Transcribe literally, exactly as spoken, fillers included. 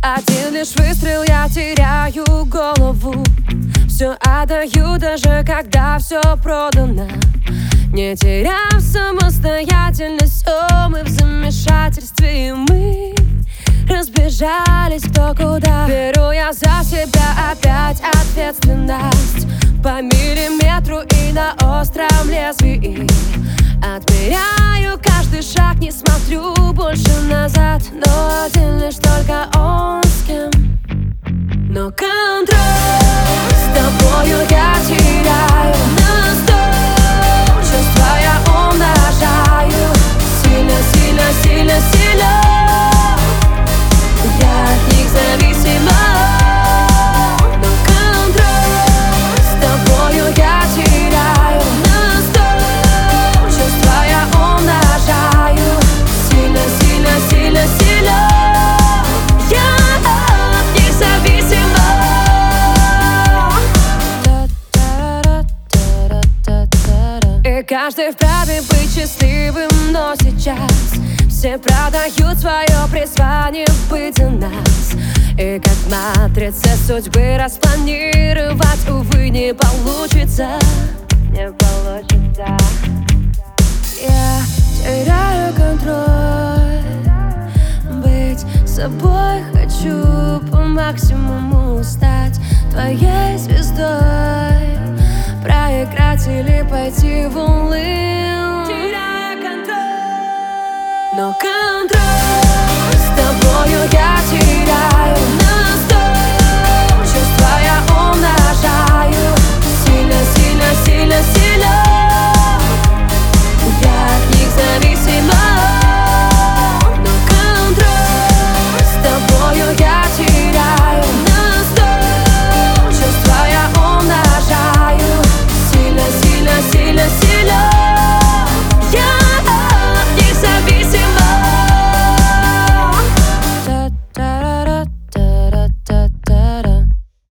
Один лишь выстрел, я теряю голову. Все отдаю, даже когда все продано. Не теряв самостоятельность, о, мы в замешательстве, и мы разбежались кто куда. Беру я за себя опять ответственность по миллиметру и на остром лезвии. Отмеряю каждый шаг, не смотрю больше назад. Но один лишь только он с кем. Но контроль с тобою я теряю. На сто чувства я умножаю. Сильно, сильно, сильно, сильно. Я от них зависима. Но контроль с тобою я теряю. На сто чувства я умножаю. Сильно, сильно, сильно, сильно. Я от них зависима. И каждый вправе быть счастливым, но сейчас все продают свое призвание быть у нас. И как в матрице судьбы распланировать, увы, не получится. Не получится. Я теряю контроль. Быть собой хочу, по максимуму стать твоей звездой. Проиграть или пойти в улыбку. Теряю контроль. Но контроль с тобой